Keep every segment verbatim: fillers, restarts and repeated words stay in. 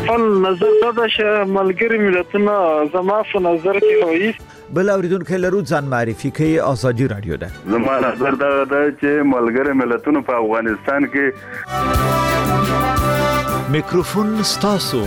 خپل نظر دا ده چې ملګری ملتونه زما په نظر کې وایي. بل اوریدونکو لرو ځان معرفي کوي. آزادي رادیو ده. زما نظر دا ده چې ملګری ملتونه په افغانستان کې میکروفون ستاسو.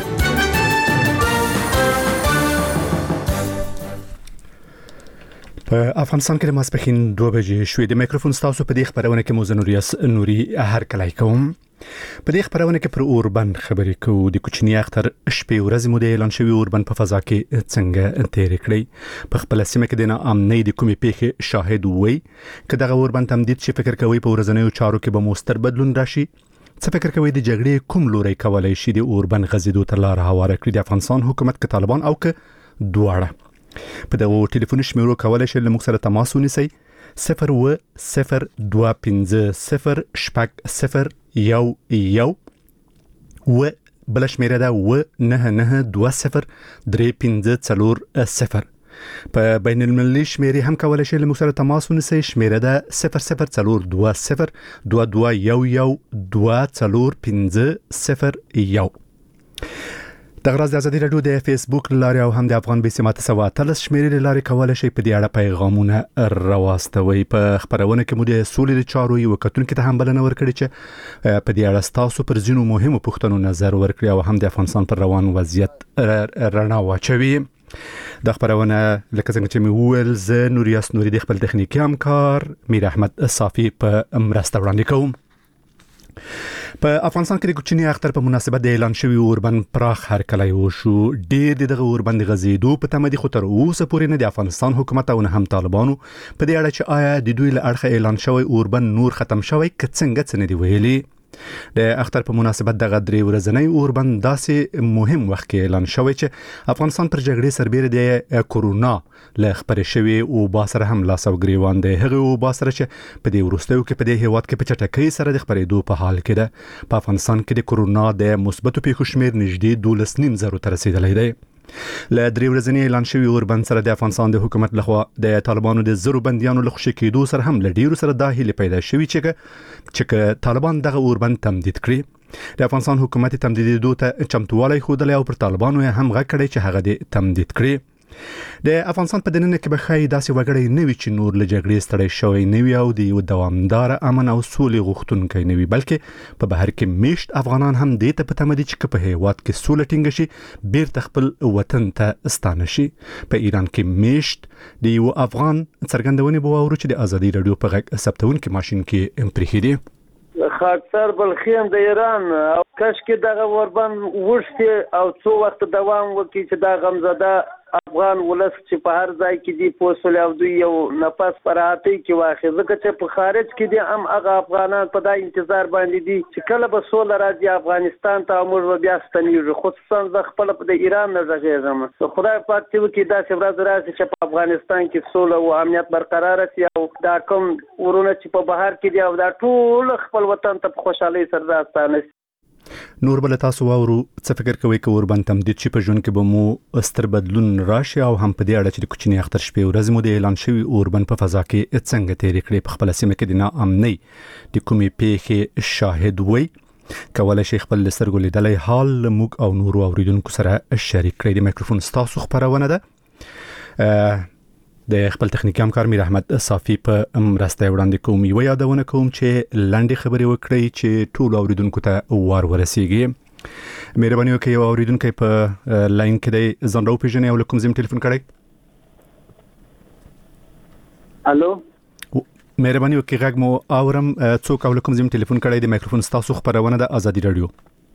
په افغانستان کې د ماسپښین دوه بجې شوې. د میکروفون ستاسو په دې خبرونه کې مو زنوریاس نوري هر کله کوم. په دې خبرونه کې پر اوربند خبرې کوو. د کوچنی اختر شپې ورځې مو د اعلان شوی اوربند په فضا کې څنګه تیر کړی. په خپل سیمه کې د ناامنۍ د کومې پیښې شاهد وي. که دغه اوربند تمدید شي فکر کوي په ورځنیو چارو کې به مستر بدلون راشي. څه فکر کوي د جګړې کوم لوري کولای شي د اوربند غزیدو تر لار هواره کړي د افغانستان حکومت کې طالبان او که دواړه. په دغه ټلیفوني شمیرو کولای شي لموږ سره تماس ونیسئ. صفر و صفر دوه پنځه صفر شپږ صفر یو یو و بل شمیره ده و نه نه دوه صفر درې پنځه څلور صفر. په بین المللي شمیرې هم کولای شي لموږ سره تماس ونیسئ. شمیره ده صفر صفر څلور دوه صفر دوه دوه یو یو دوه څلور پنځه صفر یو. دغه راز د ازادي رادیو د فیسبوک لارې او هم د افغان بیسمات سوا تلس شمیرې لارې کولای شي په دې اړه پیغامونه راواستوي. په خبرونه کې مو د سولې چارو یو کتونکو ته هم بلنه ورکړي چې په دې اړه تاسو پر ځینو مهمو پوښتنو نظر ورکړي او هم د افغانستان پر روان وضعیت رڼا واچوي. د خبرونه لکه څنګه چې مې وویل زه نوریاس نوري د خپل تخنیکی همکار میر احمد صافی په مرسته وړاندې کوم. په افغانستان کې د کوچنی اختر په مناسبت د اعلان شوی اوربند پراخ هرکلی وشو. ډېر دغه اوربند غزیدو په تمه دي خو تر اوسه پورې نه د افغانستان حکومت او نه هم طالبانو په دې اړه چې آیا د دوی له اړخه اعلان شوی اوربند نور ختم شوی که څنګه څه نه دی ویلي. د اختر په مناسبت دغه درې ورځنی اوربند داسې مهم وخت کې اعلان شوی چې افغانستان پر جګړې سربېره د کورونا له خبرې شوی او با سره هم لاس او ګریوان دی. هغه او با سره چې په دې وروستیو کې په دې هیواد کې په چټکۍ سره د خبرېدو په حال کې ده. په افغانستان کې د کورونا د مثبتو پیښو شمېر نږدې دولس نیم زرو ته رسیدلی دی. له درې ورځنی اعلان شوی اوربند سره د افغانستان د حکومت لخوا د طالبانو د زرو بنديانو له خوشي کېدو سره هم له ډیرو سره دا هیله پیدا شوی چې چې طالبان دغه اوربند تمدید کړي. د افغانستان حکومت تمدیدېدو ته چمتووالی ښودلی او پر طالبانو هم غږ کړی چې هغه دې تمدید کړي. د افغانستان په دننه کې به ښایي داسې وګړی نه وي چې نور له جګړې ستړی شوی نه وي او د یو دوامداره امن او سولې غوښتونکی نه وي، بلکې په بهر کې میشت افغانان هم دې ته په تمه دي چې که په هیواد کې سوله ټینګه شي بیرته خپل وطن ته ستانه شي. په ایران کې میشت د یو افغان څرګندونې به واورو چې د ازادي رادیو په غږ ثبتونکي ماشین کې پرېښي دي. خاکسار بلخیم د ایران او کشکې دغه اوربند وشتي او څو وخت دوام وکړي چې دا غمزده افغان ولس چې په هر ځای کې دی پوسول او دوی یو نفس پراتی کې واخی ځکه چې په خارج کې دي هم هغه افغانان په دا انتظار باندې دي چې کله به سوله راځي افغانستان ته موږ بیا ستنیږو. خصوصا زه خپل په د ایران نه غږیږم خدای پاک دې وکړي داسې ورځ راشي چې په افغانستان کې سوله او امنیت برقرار شي او دا کوم ورونه چې په بهر کې دي او دا ټول خپل وطن ته په خوشحالۍ سره راستانه شي. نور بل تاسو واورو څه فکر کوئ که اوربند تمدید شي په ژوند کې به مو ستر بدلون راشي او هم په دې اړه چې د کوچني اختر شپې ورځې مو د اعلان شوي اوربند په فضا کې څنګه تېرې کړې. په خپله سیمه کې د ناامنۍ د کومې پیښې شاهد وئ کولی شئ خپل له سترګو لیدلی حال موږ او نورو اوریدونکو سره شریک کړئ. د مایکروفون ستاسو خپرونه ده. د خپل تخنیکی همکار میر احمد صافی په مرسته وړاندې کوم. یو یادونه کوم چې لنډې خبرې وکړئ چې ټول اوریدونکو ته وار ورسیږي. مهرباني وکړئ یو اوریدونکی په لاین کې دی، ځان راوپېژنئ او له کوم ځای ټلیفون کړئ. الو مهرباني وکړئ غږ مو اورم. څوک او له کوم ځای ټلیفون کړئ؟ د مایکروفون ستاسو خپرونه ده ازادي رادیو.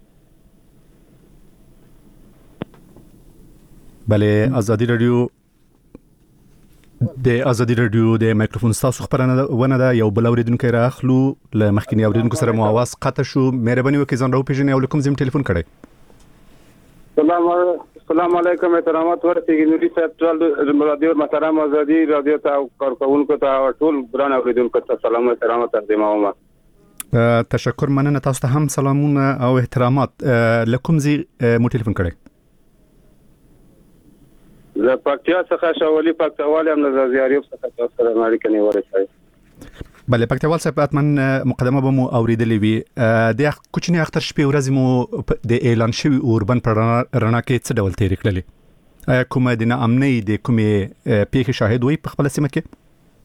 بله ازادي رادیو د ازادي رادیو د مایکروفون ستاسو خبرونه ده. یو بل اوریدونکو راخلو له مخکینی اوریدونکو سره مو आवाज قطع شو. مهرباني وکړئ ځان راوپېژنئ او له کوم ځای ټلیفون کړئ. سلام السلام علیکم احترامات ورسیږي نوري صاحب ټول رادیو محترم ازادي رادیو ته کارکونکو ته ټول ګران اوریدونکو ته سلام او احترامات تقدیم کوم. تشکر مننه. تاسو ته هم سلامونه او احترامات. له کوم ځای مو ټلیفون کړئ؟ زه پکتیا څخه شاولي پکتیوال هم نظر زیاریوب څخه تاسو سره اړیکه نیولې شوی. بله پکتیوال صاحب اتمن مقدمه به مو اوریدلې وی د کوچنی اختر شپې ورځې مو د اعلان شوی اوربن پر رڼا کې څه ډول تیر کړلې آیا کومه د نامنۍ د کومې پیښې شاهد وي په خپل سیمه کې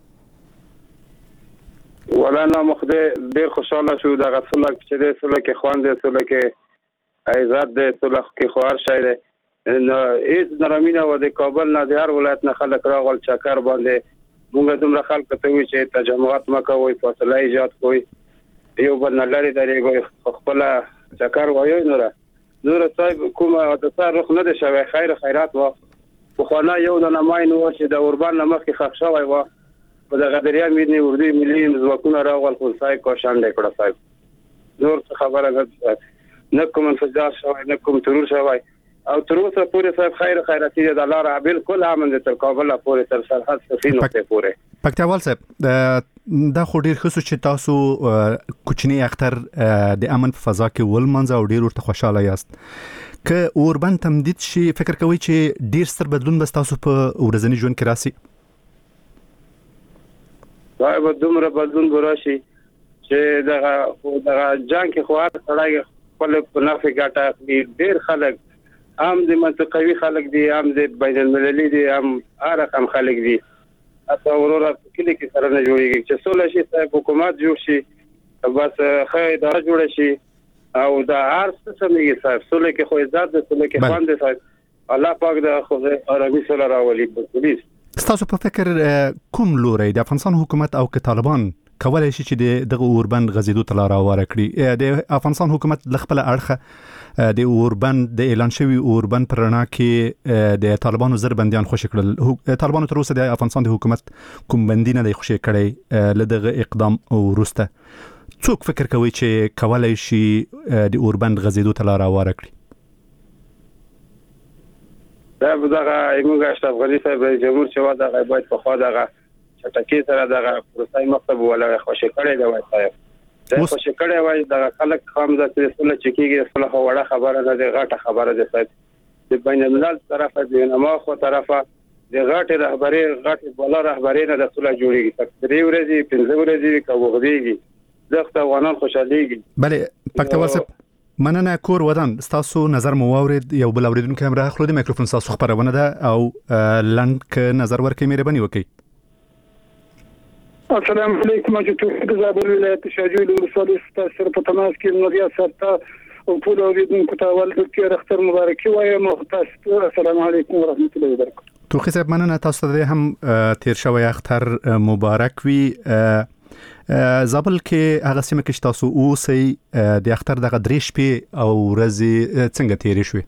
ولانا مخده ډیر خوشاله شو د غسل چې د سله کې خوان د سله کې ایزاد د سله کې خوار شاید نو هیڅ نرمینه و د کابل نه د هر ولایت نه خلک راغل چکر باندې موږ دومره خلک ته وی چې تجمعات مکووي فاصله ایجاد کوي یو بل نه لري درې خپل چکر وایي نور نور صاحب کومه د تصرف نه ده شوی خیر خیرات و خو خو یو د نمای نو چې د اوربان مخ کې خښ شوی و په دغه دریا مې وردی ملي ځواکونه راغل خو صاحب کوشان لیکړه صاحب نور خبره نه نه کوم انفجار شوی نه کوم ترور شوی او تر اوسه پورې صاحب خیر خیراتی د لار بالکل امن تر کابل پورې تر سرحد سفینو ته پورې پکتیوال صاحب دا خو ډیر خصوص چې تاسو کوچنی اختر د امن په فضا کې ولمنځ او ډیر ورته خوشاله یاست که اوربن تمدید شي فکر کوي چې ډیر ستر بدلون به تاسو په ورځنی ژوند کې راسي صاحب دومره بدلون وراشي چې دغه دغه جنگ کې خو هر سړی خپل په نفع ګټه ډیر خلک هم د منطقوي خلک دي هم د بین المللي دي هم هر رقم خلک دي اته ورور کلی کې سره نه جوړیږي چې سوله شي صاحب حکومت جوړ شي بس خیر دا جوړ شي او دا هر څه سمېږي صاحب سوله کې خو عزت د سوله کې خوان دي صاحب الله پاک د خدای عربي سره راولي پولیس تاسو په فکر کوم لوري د افغانستان حکومت او که طالبان کولای شي چې دغه اوربند غزیدو ته لار هواره کړي د افغانستان حکومت د خپل اړخه د اوربند د اعلان شوی اوربند پر رڼا کې د طالبانو زر بنديان خوشی کړل طالبانو تر اوسه د افغانستان د حکومت کوم بندي نه دی خوشی کړی لدغه اقدام ورسته څوک فکر کوي چې کولای شي د اوربند غزیدو ته لار هواره کړي دا دغه ایموږه اشرف غنی صاحب جمهور چې واده غیبت په خوا دغه چټکی سره دغه پروسای مکتب ولا خوشی کړی دی وای صاحب دا خوشی کړی وای دغه خلک خام د سره چکیږي سره وړه خبره ده د غټه خبره ده صاحب د بین الملل طرفه د نما خو طرفه د غټه رهبری غټه بل رهبری نه د سره جوړیږي تقریبا ورځي پنځه ورځي کوغديږي دغه افغانان خوشاليږي بله پکتیوال صاحب مننه کور ودان تاسو نظر مو واورید یو بل اوریدونکو هم راخلو د میکروفون تاسو خبرونه ده او لنډ نظر ورکړئ مهرباني وکړئ السلام علیکم چې زابل ولایت شاجوی ولسوالۍ ستاسو په تماس کې نوریا سرتا او ټول اوریدونکو ته ولې کې اختر مبارک وایم تاسو السلام علیکم ورحمت الله وبرکاته توخی صاحب مننه تاسو ته هم تیر شوی اختر مبارک وي زابل کې هغه سیمه کې تاسو اوسئ د اختر دغه درې شپې او ورځې څنګه تیرې شوې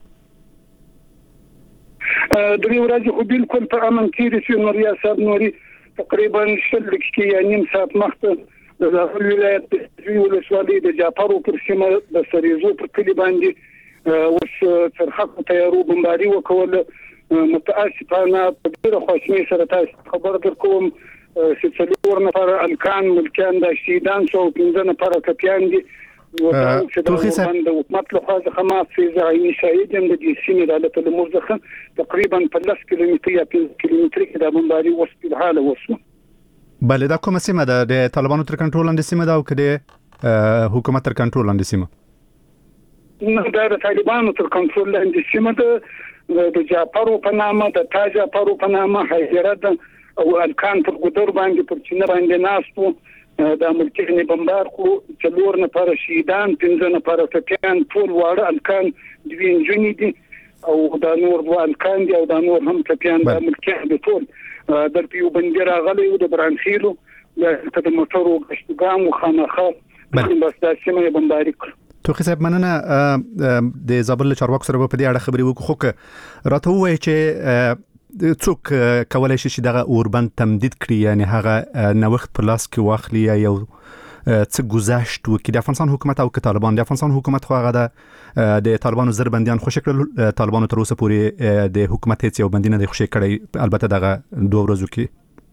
درې ورځې خو بالکل په امن تیرې شوې نوریا صاحب نوري تقریبا شل کې یا نیم ساعت مخکې د زابل ولایت د ولسوالۍ د جعفرو پر سیمه د سریزو پر کلی باندې اوس ترخه تیارو بمباري وکول متاسفانه په ډېره خواشینۍ سره تاسو خبر درکوم چې څلور نفر الکان ملکان د شهیدان شو پنځه نفر کپیان دي توخی صاحب د حکومت له خوا څخه ما فیزا عیني شهید هم د دې سیمې د حالت المرزخه تقریبا په لس کیلومتر یا پنځه کیلومتر کې د بمباري وسپیل حاله وسو بله دا کومه سیمه ده د طالبانو تر کنټرول لاندې سیمه ده او کده حکومت تر کنټرول لاندې سیمه نه دا د طالبانو تر کنټرول لاندې سیمه ده د جعفرو په نامه د تاج جعفرو په نامه حیدرات او الکان پر ګدور باندې پر چینه باندې ناستو د ملکي بمبار کو څلور نفر شهیدان پنځه نفر کپیان ټول واړه الکان د وینځونی دي او د نور الکان دي او د نور هم کپیان د ملکي د ټول د پیو بندر غلي او د برانخیلو د موټرو غشتګام او خانخه بس د سیمه بمباري توخی صاحب مننه د زابل چارواکو سره په دې اړه خبرې وکړو خو راته وایي چې څوک کولای شي چې دغه اوربند تمدید کړي یعنی هغه نوښت په لاس کې واخلي یو څه گذشت وکړي د افغانستان حکومت او طالبان د افغانستان حکومت خو هغه د طالبانو زر بنديان خوشی کړل طالبانو تر اوسه پورې د حکومت هیڅ یو بندي نه دی خوشی کړی البته دغه دوه ورځو کې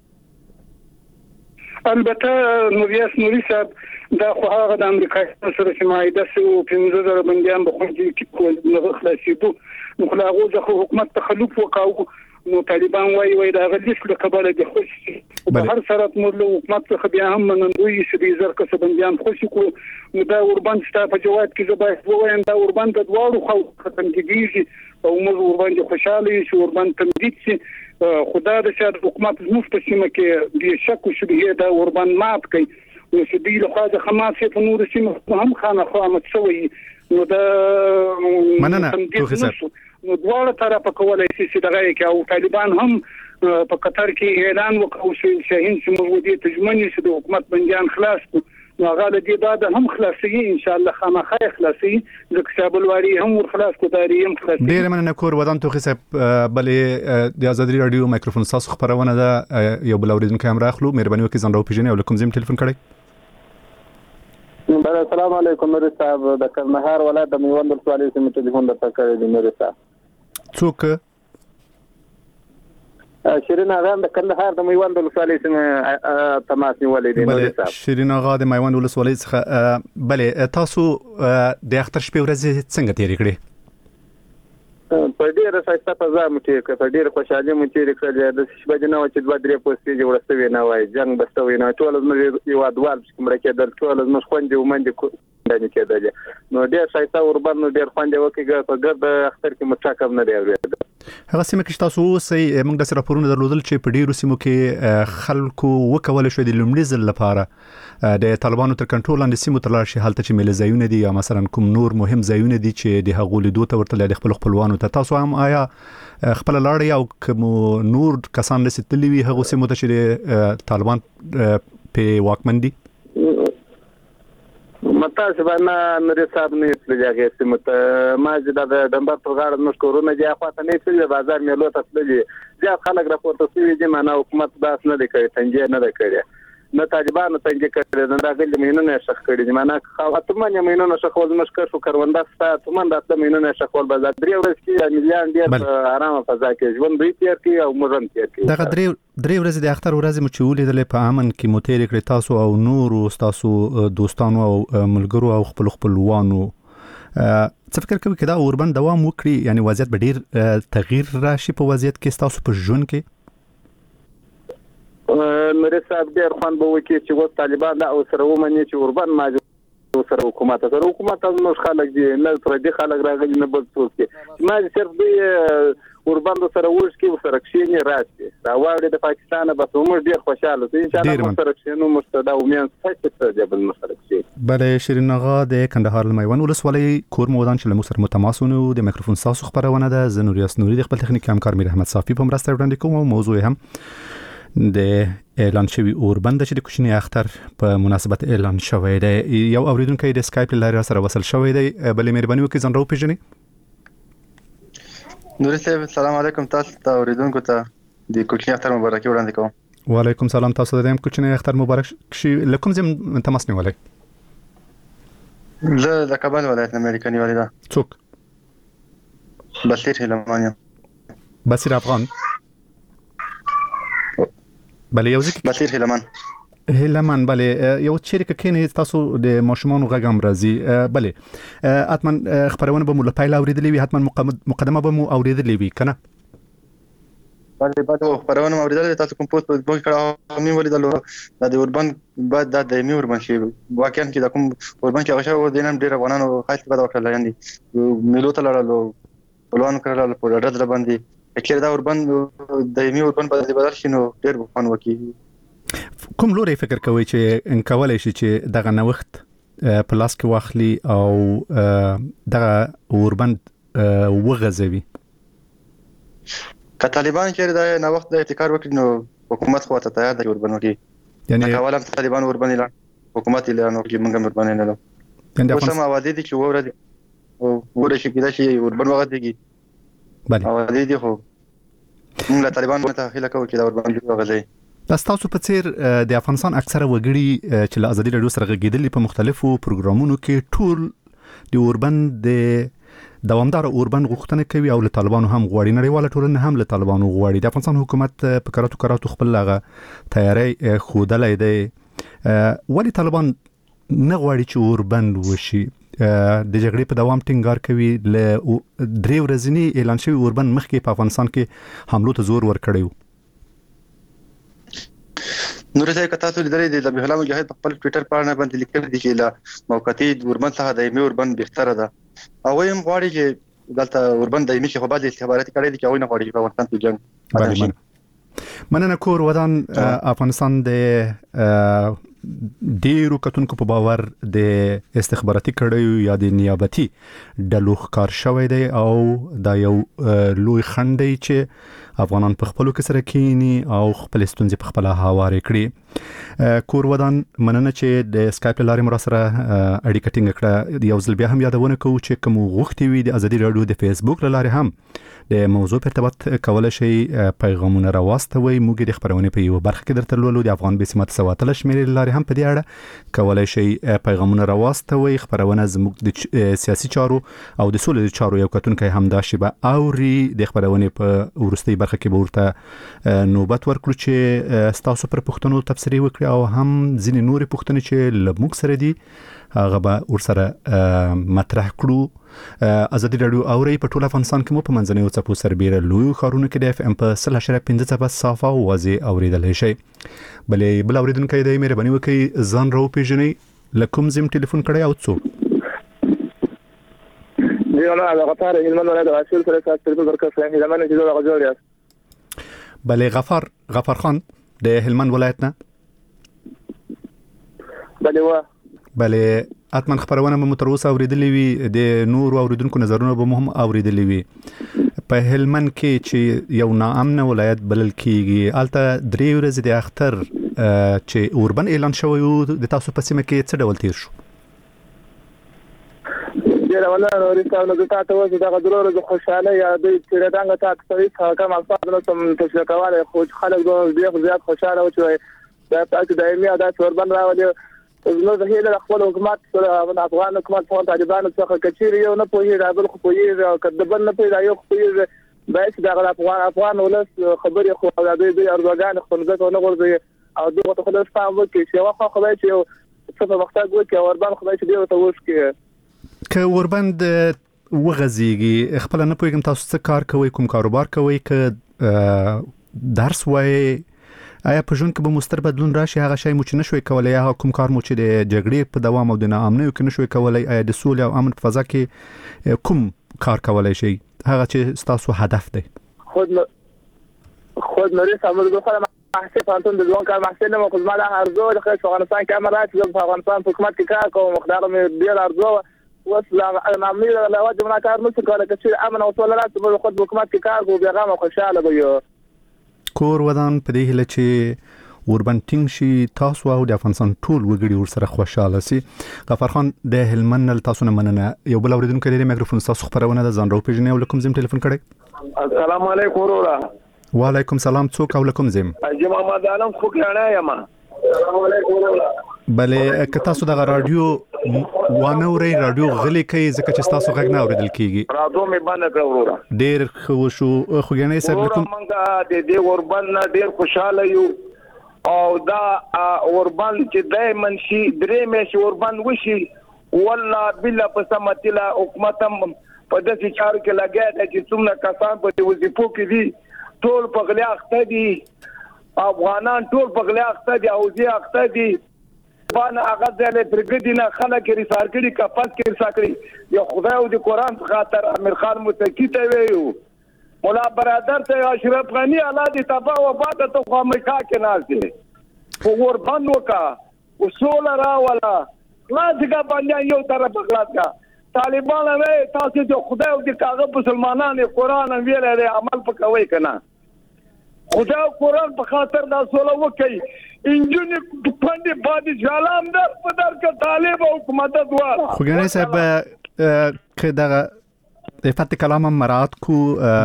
البته نوریاس نوري صاحب دا خو هغه د امریکا سره چې معاهده سو پنځه زره بنديان به خو دې کې خلاصېدو نو خو هغه د حکومت تخلف وکاو نو طالبان وايي وای دا غلیش له قبل د خوش په هر سرت مر له حکومت څخه بیا هم منندوی شي زر کسبنديان خوشي کو نو دا اوربند ستا په جواب کې زبا وایم دا اوربند د دوړو خو ختم کیږي او موږ اوربند خوشاله شي اوربند تمدید شي خدا د شاد حکومت زموږ په سیمه کې د شک او شبهه دا اوربند مات کوي نو چې دی له خاطر حماس په نور سیمه هم خانه خامت شوی نو دا مننه توخي صاحب نو دواړه طرفه کولای شي چې دغه کې او طالبان هم په قطر کې اعلان وکړ چې شاهین سمودي تجمنې چې د حکومت بنديان خلاص کو نو هغه د دې بعد هم خلاصي ان شاء الله خامخا خلاصي د کتاب الواري هم ور خلاص کو داري هم خلاصي ډیر مننه کور ودان توخي صاحب بلې د آزادي رادیو مایکروفون تاسو خبرونه ده یو بل اوریدونکو هم راخلو مهرباني وکړئ ځان راو پیژنئ او کوم زم ټلیفون کړئ السلام علیکم نور صاحب د کندهار ولایت د میوند ولسوالۍ سیمې ټلیفون د تکړه دی نور صاحب څوک شیرین اغا د کندهار د میوند ولسوالۍ سیمې تماس نیولې دی نور صاحب شیرین اغا د میوند ولسوالۍ څخه بلې تاسو د اختر شپې ورځې څنګه تیر کړې په ډیره سخته فضا مو تیر کړ په ډیره خوشاله مو تیر کړ د شپه جنا چې دوه درې پوسټې جوړستوي نه وای جنگ بستوي نه ټول زموږ یو ادوال چې کوم راکېدل ټول زموږ خوندې ومنډي باندې کېدل نو ډیر سخته اوربان نو ډیر خوندې وکړي په ګرد اختر کې متشکم نه دی اورېدل هغه سیمه کې تاسو اوسئ موږ د سره راپورونه درلودل چې په ډیرو سیمو کې خلکو وکول شو د لومړي ځل لپاره د طالبانو تر کنټرول لاندې سیمو ته لاړ شي حالت چې مل ځایونه دي یا مثلا کوم نور مهم ځایونه دي چې د هغو لیدو ته ورته د خپل خپلوانو ته تاسو هم آیا خپل لاړ او کوم نور کسان لسیتلی وي هغه سیمو ته چې طالبان په واکمن دي متا سبانا نور صاحب نه سپیږي چې مت ما چې د دمبر په غاړه مشکورونه دي اخواته نه سپیږي بازار مېلو ته سپیږي ځکه خلک راپورته سوي دي معنا حکومت داس نه دی کوي څنګه نه دی کوي نه طالبانو څنګه کړی دا غل مینونه شخ کړی دي معنا خاطر مینونه شخول مشکر شو کرونداس ته تمن د مینونه شخول بازار درې ورځې کې مليان ډیر آرام فضا کې ژوند دوی تیر کی او مرن تیر کی دا درې درې ورځې د اختر ورځې مو چولې د په امن کې متیر کړی تاسو او نور او تاسو دوستانو او ملګرو او خپل خپلوانو څه فکر کوي کدا اوربند دوام وکړي یعنی وضعیت به ډیر تغییر راشي په وضعیت کې تاسو په ژوند کې مری صاحب ډیر خوان به وکړي چې و طالبان دا او سره ومني چې اوربند ما سره حکومت سره حکومت نو خلک دي نه پر دې خلک راغلي نه بل څوک ما صرف دې اوربند سره وښ کې سره کښینی راځي دا واړه د پاکستان به موږ ډیر خوشاله یو ان شاء الله سره کښینو مستدا ومن څه څه جبل مشرک بلې شیرین اغا د کندهار میوند ولسوالۍ کور مودان چې موږ سره متماسونو د میکروفون تاسو خبرونه ده زنوریاس نوري د خپل تخنیک همکار میر احمد صافي په مرسته وړاندې کوم او موضوع هم د اعلان شوی اوربند چې د کوچنی اختر په مناسبت اعلان شوی دی یو اوریدونکو د اسکایپ لارې سره وصل شوی دی بلې مهرباني وکړئ ځان راو پیژنئ نور صاحب السلام علیکم تاسو ته اوریدونکو ته د کوچنی اختر مبارکي وړاندې کوم وعلیکم سلام تاسو ته د کوچنی اختر مبارک شي لکم زم تماس نیولای زه د کابل ولایت امریکا نیولای دا څوک بصیر هلمانی بصیر افغان بله یو ځکه بصیر هلمن هلمن بله یو چیرې کې تاسو د ماشومان غږم راځي بله اتمن خبرونه به مو له پایله اوریدلې وي حتما مقدمه به مو اوریدلې وي کنه بله بله خبرونه مو اوریدلې تاسو کوم پوسټ په بوک کړه مې ولیدل د اوربند بعد د دایمي اوربند شي واقعا چې د کوم اوربند کې هغه و دینم ډیر افغانانو خاص په دا وکړل یعنی ملو ته لاړل پلان کړل په ډډ باندې اکیر دا اوربند دایمي اوربند په بدل شي نو ډیر وخت وکي کوم لوري فکر کوي چې ان کولای شي چې دغه نوښت په لاس کې واخلي او دغه اوربند وغځوي که طالبان چې دا نوښت د ابتکار وکړي نو حکومت خو ته تیار دی اوربند وکړي یعنی اولم طالبان اوربند اعلان حکومت اعلان وکړي موږ اوربند نه لرو اوس هم اوادې دي چې وره دي او وره شي کېدا شي اوربند وغځيږي بله او دې دي خو موږ له طالبان ته هیله کوو چې دا ورباندې وغځي تاسو په څیر د افغانستان اکثره وګړي چې له آزادي رادیو سره غږیدلي په مختلفو پروګرامونو کې ټول د اوربند د دوامدار اوربند غوښتنه کوي او له طالبانو هم غواړي نړیواله ټولنه هم له طالبانو غواړي د افغانستان حکومت په کراتو کراتو خپل هغه تیاری خودلای دی ولی طالبان نه غواړي چې اوربند وشي د جګړې په دوام ټینګار کوي ل درې ورځې اعلان شوی اوربند مخکې په افغانستان کې حملو ته زور ورکړی و. نور ځای کته تاسو لیدلې د ذبیح الله مجاهد په خپل ټوئیټر باندې باندې لیکل دي چې لا موقتی اوربند څخه دایمي اوربند بهتره ده او هم غواړي چې دلته اوربند دایمي شي، خو بعد استخباراتي کړي دي چې هغه نه غواړي په افغانستان کې جنگ. مننه کور ودان افغانستان د ډیرو کتونکو په باور د استخباراتي کړیو یا د نیابتي ډلو ښکار شوی دی او دا یو لوی خنډ دی چې افغانان په خپلو کې سره کینی او خپل ستونزې په خپل هوارې کړي. کور ودان مننه چې د اسکایپ لارې مر سره اړیکه ټینګ کړه. یو ځل بیا هم یادونه کوو چې کوم غوښتي وي د ازادي رادیو د فیسبوک لارې هم د موضوع په ارتباط کولای شي پیغامونه راوستوي. موږ د خبرونه په یو برخه کې درته لولو. د افغان بسمت سواتل شمیرې لارې هم په دې اړه کولای شي پیغامونه راوستوي. خبرونه زموږ د سیاسي چارو او د سولې چارو یو کتونکي هم دا شی به اوري. د خبرونه په ورستي برخه کې به ورته نوبت ورکړو چې تاسو پر پښتنو تفسیری وکړي او هم ځینې نورې پښتنې چې لموږ سره دي هغه به ورسره مطرح کړو. ازادي رادیو اوري په ټول افغانستان کې مو په منځنۍ او څپو سربېره لوی خارونه کې د اف ام په صفر اشاریه پنځه څپه صافه او واضح اوریدلای شي. بلې بل اوریدونکو د مهرباني وکړئ ځان راو پیژنئ لکم زم ټلیفون کړی او څو دی انا على غفار هلمند ولاد رسول ثلاثة تلفون بركه فلاني زمان چې دوه غزول یاست. بلې غفار غفار خان د هلمند ولایت نه. بلې وا بلې اتمن خبرونه مو تر اوسه اوریدلې وي د نور اوریدونکو نظرونه به هم اوریدلې وي. په هلمند کې چې یو ناامن ولایت بلل کیږي الته درې ورځې د اختر چې اوربند اعلان شوی او د تاسو په سیمه کې څه ډول تیر شو؟ ډیر ولا نورې تاسو نو تاسو ته دا غوړو د خوشاله یا د تیرېدانګه تاسو ته کوم الفاظ نو تم تشریح کواله خو خلک دوه زیات خوشاله و چې دا تاسو دایمي ادا اوربند راولي. نو زه هیله خپل حکومت سره افغان حکومت په طالبانو څخه کچیر یو نه پوهی راغل خو پوهی کډبل نه پیدا یو پوهی باید دا افغان افغان ولس خبرې خو د دې اردوغان خپلځه نه ورځي او دغه ته خلاص فهم وکړي چې واخا خدای چې څه په وخت کې وکړي اوربند خدای چې دی ته وښکي ک اوربند وغزيږي خپل نه پوهیږم تاسو څه کار کوي کوم کاروبار کوي ک درس وای آیا په ژوند کې به مستر بدلون راشي هغه شی مو چې نشوي کولای یا کوم کار مو چې د جګړې په دوام او د ناامنۍ کې نشوي کولای آیا د سولې او امن په فضا کې کوم کار کولای شي هغه چې تاسو هدف دی؟ خود خود نوري سمول دوه محسن فانتون د ځوان کار محسن مو خدمت له ارزو د افغانستان کامرات د افغانستان حکومت کې کار کوم مقدار مې ډیر ارزو وسلام امني له وجه نه کار نشي کولای چې امن او سولې راځي خود حکومت کې کار کوو پیغام خوشاله وي. کور ودان په دې هله چې اوربند ټینګ شي تاسو او د افغانستان ټول وګړي ورسره خوشاله سي. غفار خان د هلمند تاسو نه مننه. یو بل اوریدونکو د میکروفون تاسو خبرونه د ځان راو پیژنې او لکم زم ټلیفون کړی. السلام علیکم ورورا. وعلیکم سلام څوک او لکم زم. اجي محمد عالم خو کړه یم. السلام علیکم ورورا. بلې که تاسو د رادیو وانه وري رادیو غلي کوي ځکه چې تاسو غږ نه اوریدل کیږي. رادیو مې باندې کړ ورورا. ډیر خو شو خو غنې سره کوم منګه د دې اوربند ډیر خوشاله یو او دا اوربند چې دایمن شي درې مې شي اوربند وشي والله بالله په سمتله حکومت په دې چارو کې لګیا دي چې څومره کسان په وظیفو کې دي ټول په غلي اخته دي افغانان ټول په غلي اخته دي او زی اخته دي باندې هغه ځله پرګدینه خلک ریسار کړي کفاس کې ریسار کړي یا خدای او د قران خاطر امیر خان متکی ته ویو مولا برادر ته اشرف غنی الله دې تبا او باد ته خو امریکا کې ناز دي په ور باندې وکا اصول را ولا لا څنګه باندې یو طرف غلط کا طالبان وې تاسو ته خدای او د کاغه مسلمانانو قران ویل لري عمل پکوي کنه خدای قران په خاطر دا سوله وکي انجن پاندې باندې جالام در په در کې طالب او حکومت دوه خو ګنې صاحب کدا د فت کلام مراد کو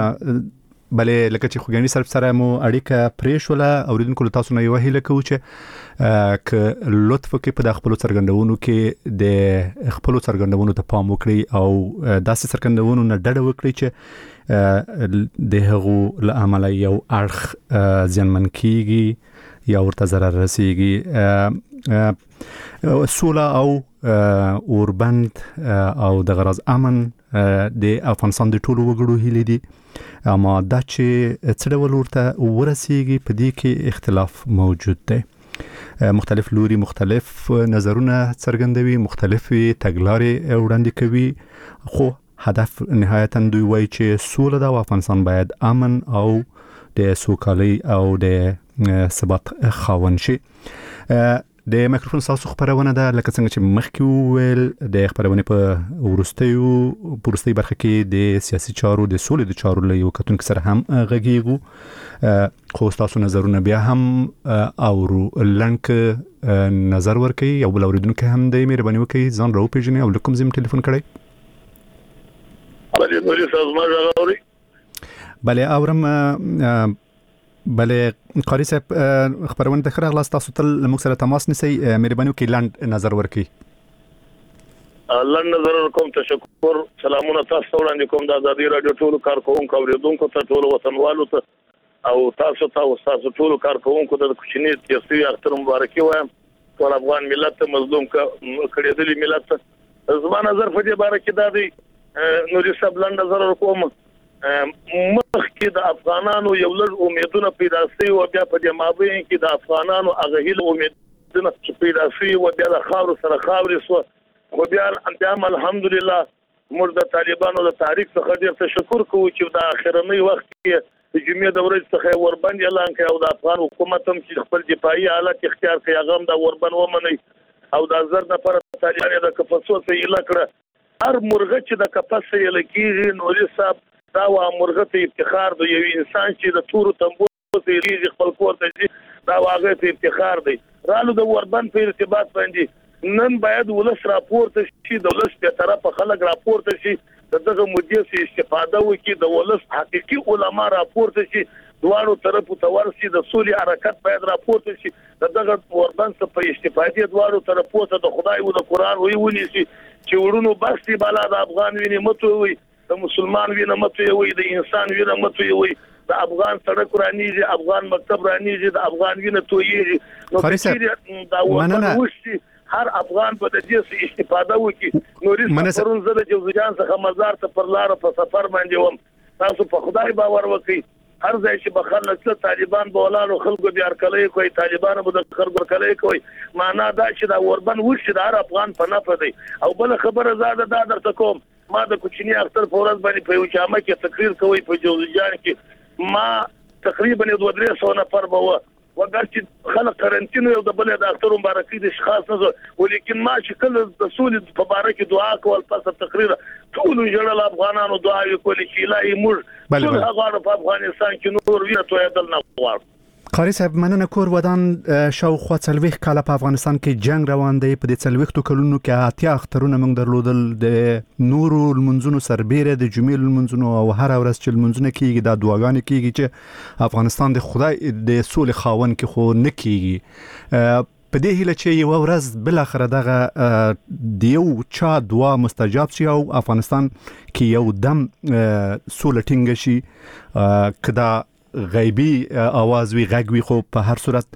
بلې لکه چې خوګانی صرف سره مو اړیکه پریشوله اوریدونکو تاسو نه یو هیله کوم چې ک لطف کې په خپل څرګندونو کې د خپل څرګندونو ته پام وکړي او داسې څرګندونو نه ډډه وکړي چې د هغو له عمل یو اړخ ځانمن کیږي یا ورته ضرر رسیږي. سوله او اوربند او د غرض امن د افغانستان د ټولو وګړو هیلې دي، اما دا چې څه ډول ورته ورسیږي په دې کې اختلاف موجود دی. مختلف لوري مختلف نظرونه څرګندوي، مختلفې تګلارې وړاندې کوي، خو هدف نهایتا دوی وایي چې سوله ده او افغانستان باید امن او د سوکالۍ او د ثبات خاوند شي. د میکروفون تاسو خبرونه ده لکه څنګه چې مخکې وویل د خبرونه په ورستیو پرستی برخه کې د سیاسي چارو د سولې د چارو له یو کتون سره هم غږیږو، خو تاسو نظرونه بیا هم اورو لنک نظر ورکړي او بل اوریدونکو هم د مهرباني وکړي ځان راو پیژني او لکم زم ټلیفون کړئ. بله اورم. بله قاری صاحب خبرونه ته خره غلاس تاسو تل موږ سره تماس نسی، مهرباني وکړئ لاند نظر ورکړئ. لاند نظر کوم، تشکر، سلامونه تاسو وړاندې کوم د ازادي رادیو ټولو کارکونکو اوریدونکو ته، ټولو وطنوالو ته او تاسو ته او تاسو ټولو کارکونکو ته د کوچنی سیاسي اختر مبارکي وایم. ټول افغان ملت ته مظلوم کړي ملت ته زما نظر په دې باره کې دا دی. نوري صاحب لاند نظر کوم، مخکې د افغانانو یو لږ امیدونه پیدا شوي او بیا په دې مابین کې د افغانانو هغه هیله امیدونه چې پیدا شوي او بیا د خاورو سره خاورې شوه، خو بیا هم الحمدلله موږ د طالبانو د تحریک څخه ډېر تشکر کوو چې د اخرنۍ وخت کې د جمعې د ورځې څخه وربند اعلان کړی او د افغان حکومت هم چې خپل دفاعي حالت اختیار کړي هغه هم د وربند ومني او د زر دپاره طالبان یې د کپسو څخه ایله کړه. هر مرغه چې د کپس څخه ایله کېږي نوري صاحب دا وا مرغه ته افتخار دی، یو انسان چې د تورو تنبو ته ریږي خپل کور ته ځي دا واغه ته افتخار دی. رالو د وربند په ارتباط باندې نن باید ولس راپورته شي، د ولس په طرفه خلک راپورته شي، دغه مدیر سي استفاده وکړي، د ولس حقيقي علما راپورته شي، دوانو طرفو ته ورسي، د سولې حرکت باید راپورته شي، دغه وربند په استفاده دوانو طرفو ته د خدای او د قران وی ونی شي چې ورونو بستی بالا د افغان ویني متو وي، د مسلمان وینه متو وي، د انسان وینه متو وي، د افغان سړک رانیږي، افغان مکتب رانیږي، د افغان وینه تویږي. نو چې دا وشي هر افغان په دې څه استفاده وکړي. نوري سفرون زده جوزجان څخه مزار ته پر لار په سفر باندې وم، تاسو په خدای باور وکړئ هر ځای چې بخلک طالبان بولانو خلکو بیا کړی کوي، طالبان به د خلکو کړی کوي، معنا دا چې دا وربند وشي د هر افغان په نفع دی. او بل خبره زاده دا درته کوم، ما د کوچنی اختر فورز باندې په یو جامه کې تقریر کوي په جوزجان کې، ما تقریبا دوه درې سو نفر به و وګر چې خلک قرنټینو یو د بل د اختر مبارکي د خاص نه، ولیکن ما چې کله د سولې په باره کې دعا کول پس تقریر ټول جړل افغانانو دعا وکړي چې الهي موږ ټول هغه په افغانستان کې نور وینه تویدل نه غواړو. قاری صاحب مننه. کور ودان شاوخوا څلوېښت کاله په افغانستان کې جنگ روان دی، په دې څلوېښتو کلونو کې اتیا اخترونه موږ درلودل، د نورو لمونځونو سربېره د جمعې لمونځونو او هر ورځ چې لمونځونه کېږي دا دعاګانې کېږي چې افغانستان د خدای د سولې خاوند کې خو نه کېږي. په دې هیله چې یو ورځ بل اخر دغه د یو چا دعا مستجاب شي او افغانستان کې یو دم سولې ټینګ شي، کدا غیبی आवाज وی غږ وی، خو په هر صورت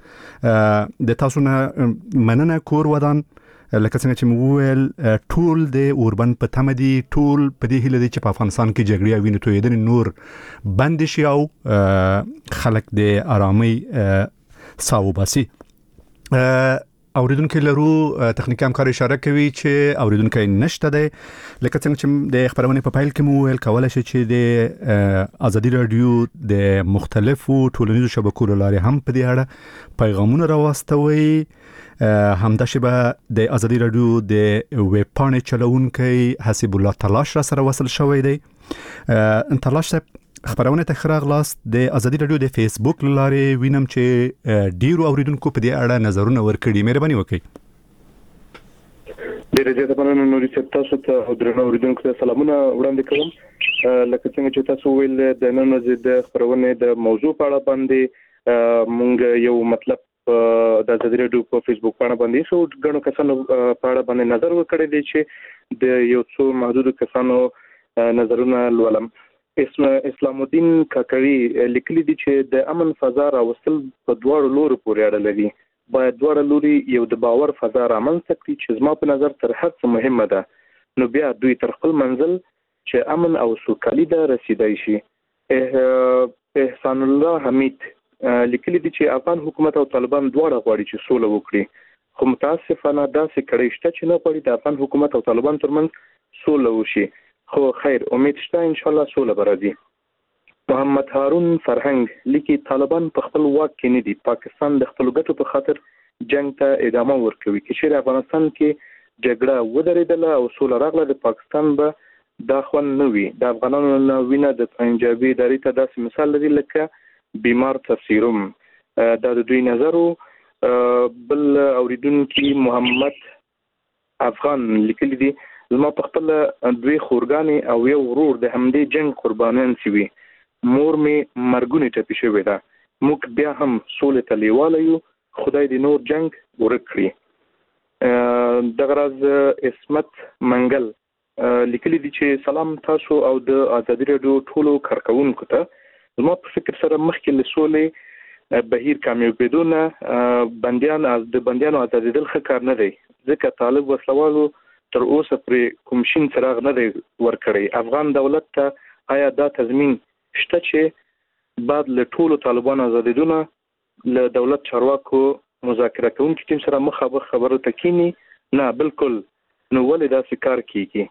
د تاسو نه مننه. کور ودان لکه څنګه چې موږ ټول د اوربند په تمدي ټول په دې هیله دي چې په افغانستان کې جګړې او وینې تویدنې نور بند شي او خلک د آرامۍ ساو باسي. اوریدونکو لرو تخنیکی همکار اشاره کوي چې اوریدونکو نشته دی، لکه څنګه چې د خبرونه په پایل کې مو ویل کولای شي چې د ازادي رادیو د مختلفو ټولنیزو شبکو لارې هم په دې اړه پیغامونه راوستوي. همدا شبه د ازادي رادیو د ویب پاڼې چلونکي حسیب الله تلاش را سره وصل شوی دی. تلاش صاحب خبرونه ته خراغلاست د ازادي رادیو د فیسبوک لارې وینم چې ډیرو اوریدونکو په دې اړه نظرونه ورکړي، مهرباني وکړئ. ډیره زیاته مننه نوري صاحب، تاسو ته او درنو اوریدونکو ته سلامونه وړاندې کوم. لکه څنګه چې تاسو ویل د نن ورځې د خبرونه د موضوع په اړه باندې مونږ یو مطلب د ازادي رادیو په فیسبوک باندې باندې شو غنو کسانو په اړه باندې نظر وکړی دی چې د یو څو محدود کسانو نظرونه لولم. اسم اسلام الدین کاکړي لیکلي دي چې د امن فضا راوستل په دواړو لورو پورې اړه لري. باید دواړه لوري یو د باور فضا رامنځته کړي چې زما په نظر تر هر څه مهمه ده. نو بیا دوی تر خپل منزل چې امن او سوکالي ده رسیدای شي. احسان الله حمید لیکلي دي چې افغان حکومت او طالبان دواړه غواړي چې سوله وکړي، خو متاسفانه داسې کړی شته چې نه غواړي د افغان حکومت او طالبان ترمنځ سوله وشي. خو خیر امید شته ان شاء الله سوله به راځي. محمد هارون فرهنګ لیکي طالبان په خپل واک کې نه دي، پاکستان د خپل ګټو په خاطر جنگ ته ادامه ورکوي. کې چې افغانستان کې جګړه ودرېدله او سوله راغله د پاکستان به دا خوند نه وي. د افغانانو نه وینه د پنجابي ادارې ته داسې مثال لري لکه بیمار تفسیروم. دا د دوی نظرو. بل اوریدونکي محمد افغان لیکلي دي زما په خپل دوی خورګانې او یو ورور د همدې جنگ قربانیان شوي. مور می مرګونی ټپي شوې ده. موږ بیا هم سولې ته لیواله یو. خدای دې نور جنگ ورک کړي. دغه راز اسمت منګل لیکلي دي چې سلام تاسو او د ازادي راډیو ټولو کارکونکو ته. زما په فکر سره مخکې له سولې بهیر کامیابېدو نه بندیان از د بندیانو ازادېدل ښه کار نه دی، ځکه طالب وسلوالو تر اوسه پرې کوم شین څراغ نه دی ورکړی. افغان دولت ته آیا دا تضمین شته چې بعد له ټولو طالبانو ازادېدو نه له دولت چارواکو مذاکره کوونکي ټیم سره مخامخ خبرو ته کینی؟ نه بالکل. نو ولې داسې کار کیږي؟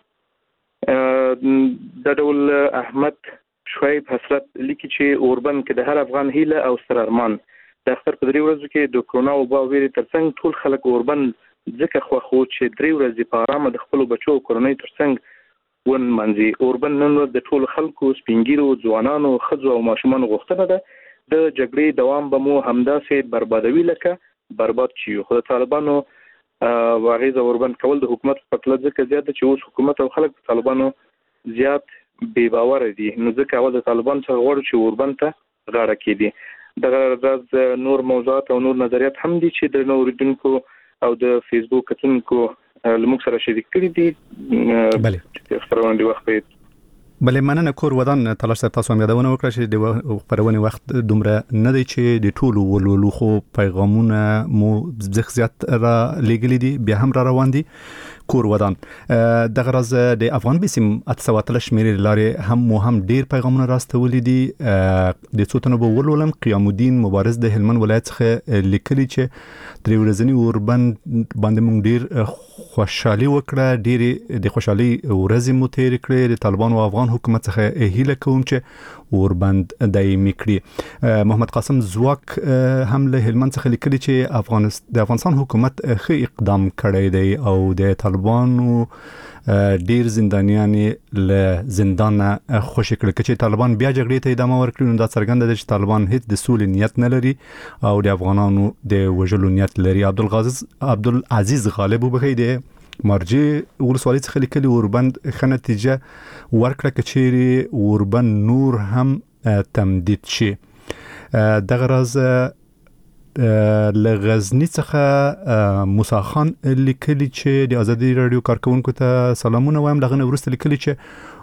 د ډول احمد شعیب حسرت لیکي چې اوربن کې د هر افغان هیله او ستر ارمان د اختر په درې ورځو کې د کرونا وبا ویرې ترڅنګ ټول خلک اوربن ځکه خوښ وو چې درې ورځې په آرامه د خپلو بچو او کورنۍ ترڅنګ ونمانځي. اوربن نن ورځ د ټولو خلکو سپینګیرو ځوانانو ښځو او ماشومانو غوښتنه ده د جګړې دوام به مو همداسې بربادوي لکه برباد شي. خو د طالبانو واغیزه اوربن کول د حکومت په پټله ځکه زیات چې اوس حکومت او خلک د طالبانو زیات بې باور دي. نو ځکه اول د طالبان څخه غواړي چې اوربن ته غاړه کېدي. دغه راز نور موضوعات او نور نظریات هم دي چې د اوریدونکو او د فیسبوک کتونکو لموږ سره شریک کړي دي. بله خبرونه دی وخت بله مننه کور ودان تلاش تاسو هم یادونه وکړه چې د خبرونه وخت دومره نه دی چې د ټولو ولولو خو پیغامونه مو ځخ زیات را لګلې دي بیا هم را روان دي. کور ودان د غرض د افغان بسم اتسواتل شمیرې لارې هم مو هم ډیر پیغامونه راستولې دي. د څوتنه به ولولم قیام الدین مبارز د هلمند ولایت څخه لیکلي چې درې ورځنی اوربن باندې مونږ ډیر خوشحالي وکړه، ډیر د خوشحالي ورځې مو تیر کړې. د طالبان او افغان حکومت څخه هیله کوم چې اوربند دایمي کړي. محمد قاسم زواک هم له هلمند څخه لیکلي چې افغانستان د افغانستان حکومت ښه اقدام کړی دی او د طالبانو ډیر زندانیان له زندان خوشی کړل. چې طالبان بیا جګړې ته ادامه ورکړي نو دا څرګنده ده چې طالبان هیڅ د سولې نیت نه لري او د افغانانو د وژلو نیت لري. عبدالعزیز عبدالعزیز غالب وبخې دی مرجع ولسوالۍ څخه لیکلي اوربند ښه نتیجه ورکړه کچېرې اوربند نور هم تمدید شي. دغه راز لغزنی څخه موسی خان لیکلي چې د ازادي رادیو کارکونکو ته سلامونه وایم. دغه ورسته لیکلي چې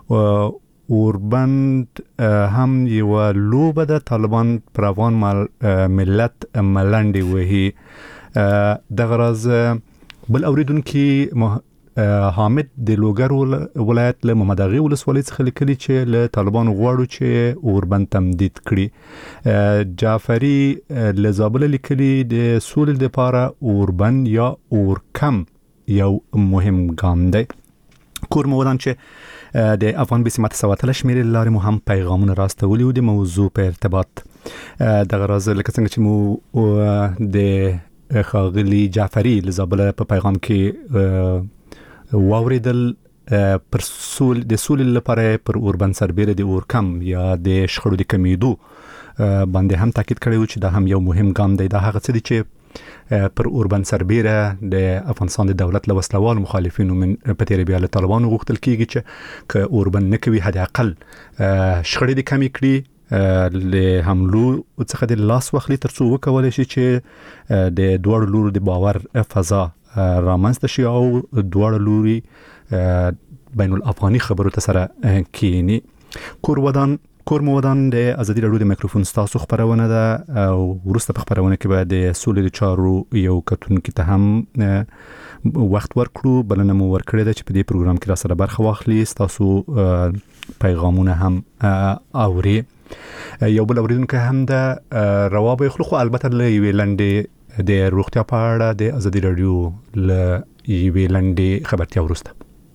اوربند هم یو لوبه ده، طالبان پر افغان ملت ملنډي وهي. دغه راز بل اوریدونکو حامد د لوګر ولایت له محمد اغي ولسوالۍ څخه لیکلي چې له طالبانو غواړو چې اوربند تمدید کړي. جعفری له زابل لیکلي د سولې لپاره اوربند یا اورکم یو مهم ګام دی. کور مودان چې د افغان بسمت سواتل شمیرې لارې مو هم پیغامونه راستولي او د موضوع په ارتباط دغه راز لکه څنګه چې مو د خاغلی جعفری له زابل په پیغام کې واوریدل پر سول د سول لپاره پر اوربند سربېره د اورکم یا د شخړو د کمیدو باندې هم تاکید کړی و چې دا هم یو مهم ګام دی. دا هغه څه دی چې پر اوربند سربېره د افغانستان د دولت له وسلوال مخالفینو من په تیر بیا له طالبانو غوښتل کیږي چې ک اوربند نه کوي حد اقل شخړې د کمی کړي له حملو څخه د لاس واخلي ترڅو وکولای شي چې د دوړ لورو د باور فضا رامنځته شي او دوړ لوري بین الافغاني خبرو ته سره کینی. کور ودان کور مودان د ازادي راډیو د میکروفون ستاسو خبرونه ده او ورسته په خبرونه کې به د سولې چارو یو کتونکو ته هم وخت ورکړو بلنه مو ورکړې ده چې په دې پروګرام کې را سره برخه واخلي تاسو پیغامونه هم اوري یو بل اوریدونکو هم د روابط خلکو البته له یوې لنډې د روغتیا په اړه د ازادي راډیو له یوې لنډې خبرتیا ورسته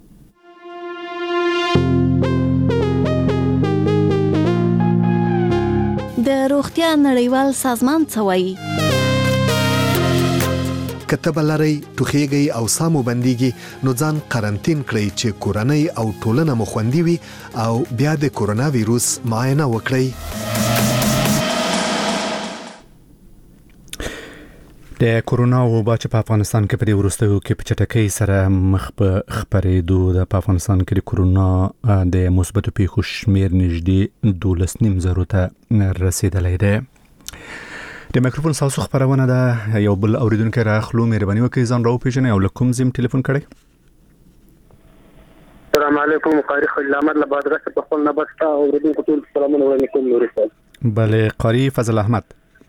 د روغتیا نړیوال سازمان څه وایي؟ کتب لري ټوخیږي او سامو بنديږي نو ځان قرنټین کړئ چې کورنۍ او ټولنه مو خوندي وي او بیا د کورونا وایروس معاینه وکړئ. د کورونا وبا چې په افغانستان کې په دې ورستیو کې په چټکۍ سره مخ په خبرېدو د افغانستان کې د کورونا د مثبتو پیښو شمیر نږدې دولس نیم زرو ته رسیدلی دی. د میکروفون تاسو خبرونه ده یو بل اوریدونکو راخلو مهرباني وکړئ ځان راو پیژنئ او لکم زم ټلیفون کړئ. السلام علیکم قاری خلیل احمد لبادغه په خپل نبستا اوریدونکو ټول سلامونه وعلیکم نور صاحب. بله قاری فضل احمد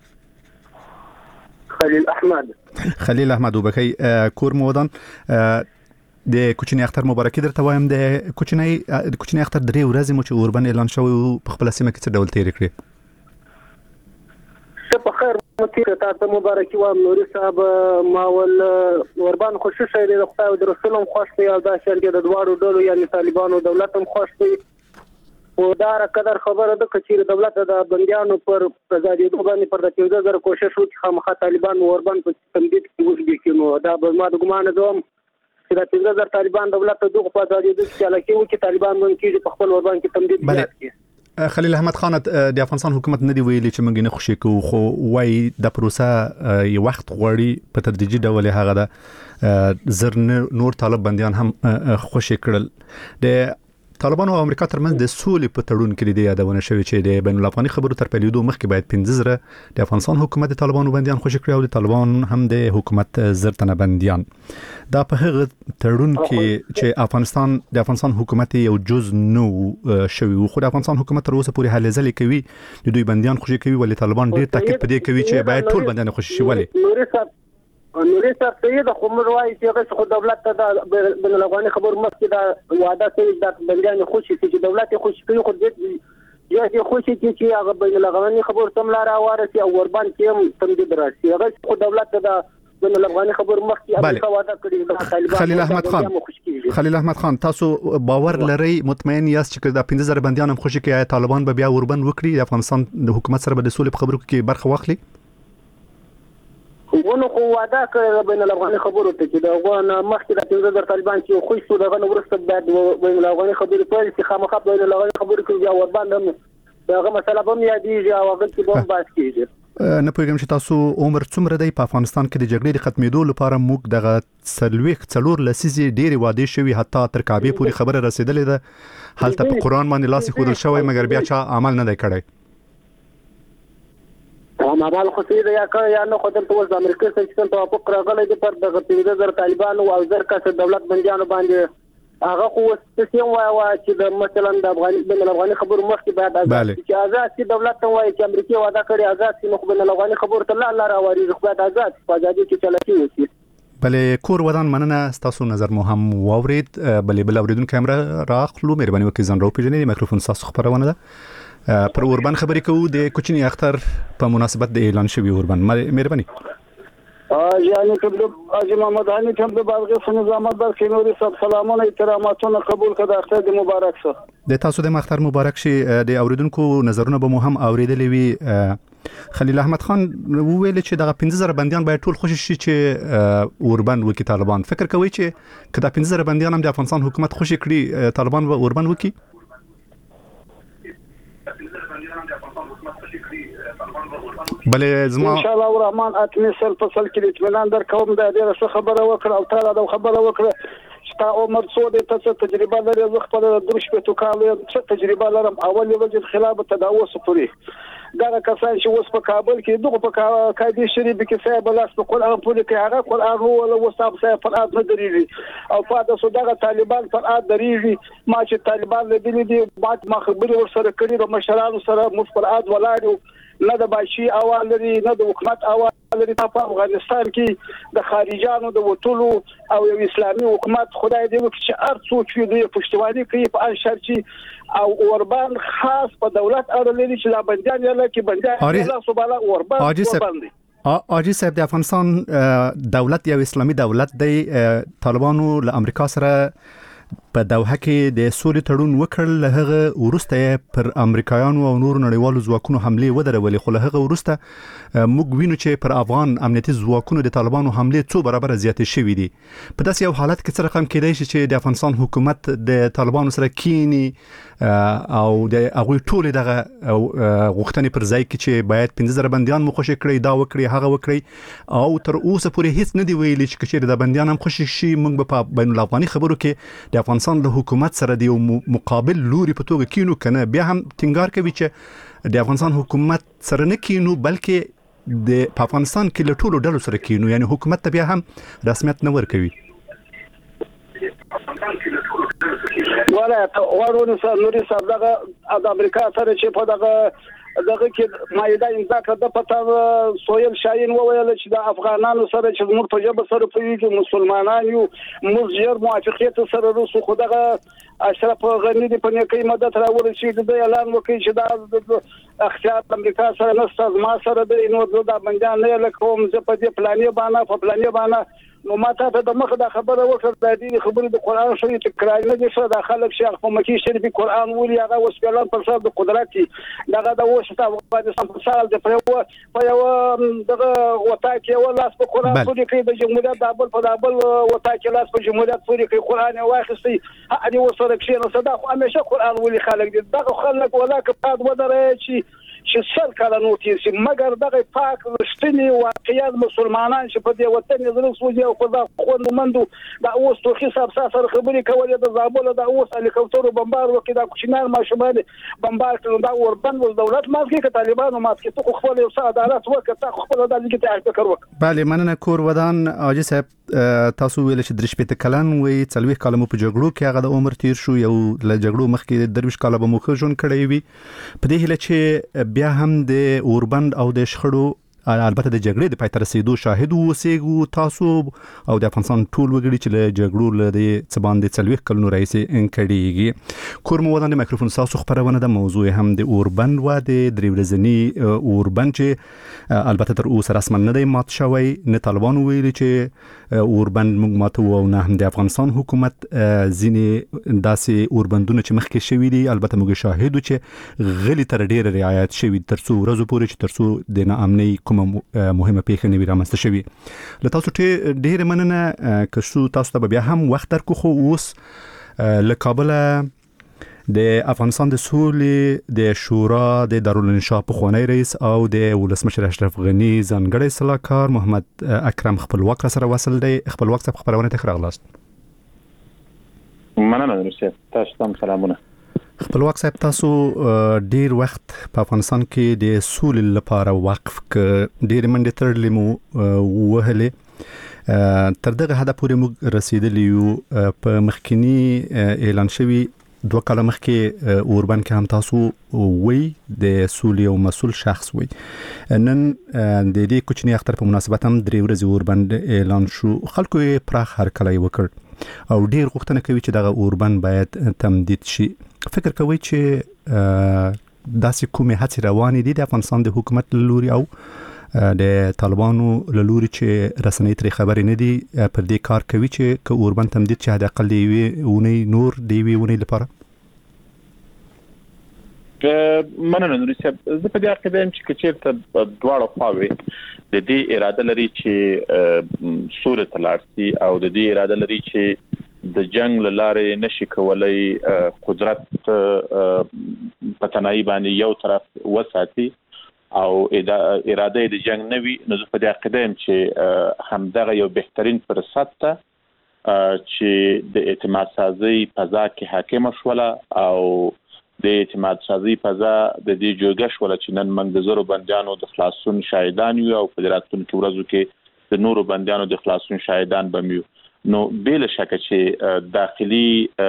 خلیل احمد خلیل احمد وبکی کور مودان د کوچنی اختر مبارکي درته وایم د کوچنی د کوچنی اختر درې ورځې مو چې اوربن اعلان شوی په خپل سیمه کې څه ډول تیر کړی؟ څه په خیر مو تیر تاسو مبارکي وایم نور صاحب ما ول اوربن خوشی شه د خدای او د رسول هم خوش دی او دا شرګه د دوارو ډلو یعنی طالبانو دولت هم خوش دی او دا قدر خبره ده چې دولت د بنديانو پر آزادي باندې پر د پنځه زره کوشش وکړي خامخا طالبان اوربن په تمدید کې وځي کې نو دا به ما د ګمان دوم چې د پنځه زره طالبان دولت دغه په آزادي د چالاکي وکړي طالبان مونږ کې په خپل اوربن کې تمدید وکړي. خلیل احمد خان د افغانستان حکومت نه دی ویلي چې موږ نه خوشی کوو خو وای د پروسه یو وخت غوړي په تدریجي ډول هغه د زر نور طالب بنديان هم خوشی کړل. د طالبان او امریکا ترمنځ د سولې په تړون کې د یادونه شوې چې د بین الافغاني خبرو تر پیلېدو مخکې باید پنځه زره د افغانستان حکومت د طالبانو بنديان خوشی کړي او د طالبان هم د حکومت زر تنه بنديان دا په هغه تړون کې چې افغانستان د افغانستان حکومت یو جز نو شوی خو د افغانستان حکومت تر اوسه پورې هلې ځلې کوي د دوی بنديان خوشی کوي ولې طالبان ډیر تاکید پدې کوي چې باید ټول بنديان خوشی شي. ولې نوري صاحب سید خو موږ وایي چې هغه خو دولت ته د بین الافغاني خبرو مخکې دا وعده کوي د بنديان خوشي چې دولت خوشي کوي خو دې یا چې خوشي چې هغه بین الافغاني خبرو تم لار وارسي او اوربن کې هم تمدید راشي هغه خو دولت ته د بین الافغاني خبرو مخکې امریکا وعده کړې د طالبان. خلیل احمد خان خلیل احمد خان تاسو باور لرئ مطمئن یاست چې د پنځه زره بنديان هم خوشي کوي طالبان به بیا اوربن وکړي د افغانستان د حکومت سره به د سولې په خبرو کې برخه واخلي؟ ونه خو وعده کړی بین الافغاني خبرو ته چې دا غوښنه مخکې د پنځه زره طالبان چې خوښ شو دغه ورسته بعد بین الافغاني خبرو په چې خامخا بین الافغاني خبرو کې بیا ورباندې هم دغه مسله به یادېږي او هغه چې به بحث کېږي. نه پوهیږم چې تاسو عمر څومره دی په افغانستان کې د جګړې د ختمېدو لپاره موږ دغه څلوېښت څلور لسیزې ډېرې وعدې شوي حتی تر کعبې پورې خبره رسېدلې ده هلته په قرآن باندې لاس ایښودل شوی مګر بیا چا عمل نه دی کړی. ما مال خو سید یا کا یا نه خدای ته د امریکا سره چې توافق راغلی دی پر دغه پنځه زره طالبانو او زر کسه دولت بنديانو باندې هغه خو ستاسو وایي چې د مثلا د افغاني بین الافغاني خبرو مخکې بعد آزاد چې آزاد چې دولت ته وایي چې امریکا وعده کړی آزاد چې مخ بین الافغاني خبرو ته الله راوړي خو بعد آزاد په آزادي کې چلاتي وسی. بلې کور ودان مننه تاسو نظر مو هم واورید بلې بل اوریدونکو هم راخلو مهرباني وکړئ ځان راو پیژنئ میکروفون تاسو خبرونه ده پر اوربن خبرې کوو د کوچنی اختر په مناسبت د اعلان شوی اوربن مهرباني. یعنی کله اجي محمد هاني ته د باغ نظامت بر کینوري صاحب سلامونه احتراماتونه قبول کړه اختر د مبارک شه د تاسو د اختر مبارک شي د اوریدونکو نظرونه به مو هم اوریدلې وي. خلیل احمد خان وویل چې دغه پنځه زره بنديان باید ټول خوشی شي چې اوربن وکي طالبان فکر کوي چې کله پنځه زره بنديان هم د افغانستان حکومت خوشی کړي طالبان به اوربن وکي؟ بله زما ان شاء الله الرحمن اتمي سل فصل کې اطمینان در کوم د دې څه خبره وکړه او تعالی د خبره وکړه چې تا عمر څو د تاسو تجربه لري زه خپل درش په تو کال څه تجربه لرم اول وجه خلاف تداوس پوری دغه کسان چې اوس په کابل کې دغه په قاضي شریف کې صاحب لاس په قرآن پورې کې هغه قرآن ولا وصاب صاحب پر اذن درېږي او فاده سو دغه طالبان پر اذن درېږي ما چې طالبان لیدلې دي بعد ما خبري ور سره کړي د مشرانو سره مفراد ولاړو نه د باشي اول لري نه د حکومت اول لري په افغانستان کې د خارجانو د وټولو او یو اسلامي حکومت خدای دې وکړي چې هر څوک چې دوی پښتواني کوي په ان شرچي او اوربان خاص په دولت اړه لري چې لا بنديان یا کې بنديان الله سبحانه اوربان اوربان دي اجي صاحب د افغانستان دولت یو اسلامي دولت دی طالبانو له امریکا سره په دوحه کې د سولې تړون وکړ هغه ورسته پر امریکایانو او نور نړیوالو ځواکونو حمله ودرولې خو هغه ورسته موږ وینو چې پر افغان امنیتي ځواکونو د طالبانو حمله څو برابر زیاتې شوې دي په داسې یو حالت کې څه رقم کېدای شي چې د افغانستان حکومت د طالبانو سره کینی او د هغه ټول دغه غوښتنې پر ځای کې چې باید پنځه زره بنديان مخ خوشی کړی دا وکړي هغه وکړي او تر اوسه پورې هیڅ نه دی ویلي چې کچېر د بنديان هم خوشی شي موږ په بین الافغاني خبرو کې د افغانستان له حکومت سره د مقابل لوري په توګه کینو کنه بیا هم ټینګار کوي چې د افغانستان حکومت سره نه کینو بلکې د افغانستان کې له ټولو ډلو سره کینو یعنی حکومت ته بیا هم رسمیت نه ورکوي ولا ورونه سره نوري صاحب دغه د امریکا سره چې په دغه دغه کې مایده امضا کړه د پتا سویل شاهین وویل چې د افغانانو سره چې موږ په جبه سره پیږو مسلمانان یو موږ یې موافقیت سره رسو خو دغه اشرف غنی د پنځکې مدد راوړي چې د اعلان وکړي چې دا اختیار امریکا سره نستاز ما سره د نو د بندیان نه لکوم زه په دې پلانې باندې په پلانې باندې نو ماته ته د مخه د خبره وکړه د دې خبرې د قران شریف تکرار نه دي چې د خلک شیخ په مکی شریف قران ولي هغه اوس اعلان پر سر د قدرت دغه د وسته افغانستان په سال د پرو په یو دغه وتا کې ولاس په قران پورې کې د جمهوریت د ابل په ابل وتا کې لاس په جمهوریت پورې کې قران واخستي هغه وسره کې نو صدا خو همیشه قران ولي خلک دي دغه خلک ولا کپاد ودره چې چې سر کله نو کې مګر دغه پاک رښتینی واقعیت مسلمانان چې په دې وطن یې زړه سوځي او خدا خوند مندو دا اوس تو حساب سره خبرې کولې د زابل د اوس هلیکوپټر بمبار وکړي دا کوچنار ماشومان بمبار کړي دا اوربن ول دولت ماسکي ک طالبانو ماسکي ته خپل یو څه عدالت وکړه ته خپل د دې ته فکر وکړه bale مننه کور ودان اجي صاحب تاسو ویل چې درش په کلن وي څلوي کلمو په جګړو کې هغه د عمر تیر شو یو ل جګړو مخکې درویش کاله به مخه جون کړی وي په دې هله چې بیا هم د اوربند او د شخړو البته د جګړې د پای ته رسیدو شاهد اوسېګو تاسو او د افغانستان ټول وګړي چې له جګړو له د څبان د څلوي کلونو رئیس انکړيږي کور مو ودان د مایکروفون تاسو خبرونه د موضوع هم د اوربند و د دریورزنی اوربند چې البته تر اوسه رسما نه دی مات شوی نه طالبان ویلي چې اوربند موږ ماتو او نه هم د افغانستان حکومت ځینې داسې اوربندونه چې مخکې شوی دي البته موږ شاهدو چې غلي تر ډیره رعایت شوی ترڅو ورځو پورې چې ترڅو د ناامنۍ مهمه پیښه نه وي رامنځته شوی له تاسو ته ډېر مننه که شو تاسو ته بیا هم وخت درکو خو اوس له کابل د افغانستان د سولې د شورا د دارالانشا پخوانی رئیس او د ولسمشر اشرف غنی ځانګړی سلاکار محمد اکرم خپلواک سره وصل دی خپلواک صاحب خبرونه ته راغلاست مننه نورسه تاسو ته سلامونه خپلواک صاحب تاسو ډیر وخت په افغانستان کې د سولې لپاره وقف ک ډیر منډه ترلې مو وهله تر دغه هدف پورې موږ رسیدلی یو په مخکینی اعلان شوی دوه کاله مخکې اوربن کې هم تاسو وی د سولې او مسول شخص وی نن د دې کوچنی اختر په مناسبت هم درې ورځې اوربن اعلان شو خلکو یې پراخ هرکلی وکړ او ډیر غوښتنه کوي چې دغه اوربن باید تمدید شي فکر کوي چې داسې کومه هڅې روانې دي د افغانستان د حکومت لوري او د طالبانو لوري چې رسنۍ ترې خبرې نه دي پر دې کار کوي چې که اوربن تمدید چې حد اقل دی ونی نور دی ونی لپاره مننه نوري صاحب زه په دې عقیده یم چې کچېرته دواړه خواوې د دې اراده لري چې سولې ته لاړ شي او د دې اراده لري چې د جنگ لاره نشي کولای قدرت په تنهایی باندې یو طرف وساتي او اراده د جنگ نه وي نو په دې عقیده یم چې همدغه یو بهترین فرصت ته چې د اعتماد سازي فضا کې حاکم شوله او د اعتماد سازي فضا د دې جوګه شول چې نن موږ د زرو بندیانو د خلاصون شاهدان یو او په راتلونکو ورځو کې د نورو بندیانو د خلاصون شاهدان بمیو. نو بل شکه چې داخلي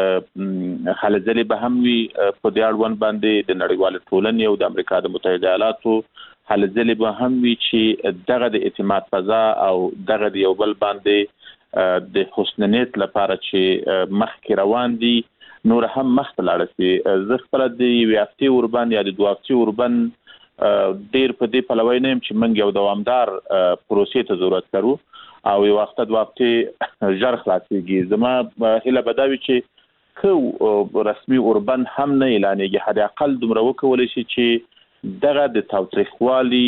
حلزلې به هم وي په دې اړوند باندې د نړیوال ټولنې او د امریکا د متحده ایالاتو حلزلې به هم وي چې دغه د اعتماد فضا او دغه د یو بل باندې د حسنیت لپاره چې مخکې روان دي نور هم مخته لاړ شي. زه خپل د یو هفته اوربان یا د دوه هفته اوربان ډیر په دې پلوي نه چې موږ یو دوامدار پروسې ته ضرورت لرو او یو وخت د وخت ژر خلاصيږي. زما هله بداوي چې خو رسمي اوربان هم نه اعلانېږي، حد اقل دومره وکولای شي چې دغه د تاوتریخوالي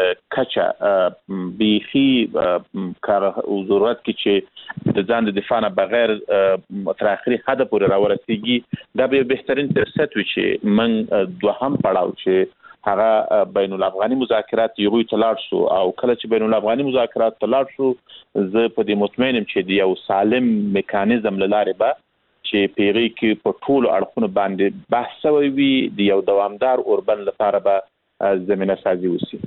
کچه بيخي کار او ضرورت کې چې د ځان د دفاع نه بغیر تر اخري حد پورې راورسیږي. دا به بهترین فرصت وي چې من دوهم پړاو چې هغه بین الافغاني مذاکرات یو تلاړ شو او کله چې بین الافغاني مذاکرات تلاړ شو زه په دې مطمئنم چې د یو سالم میکانیزم لاره به چې پیری کې په ټول اړخونو باندې بحث وي د یو دوامدار اوربن لپاره به زمينه سازي وسی.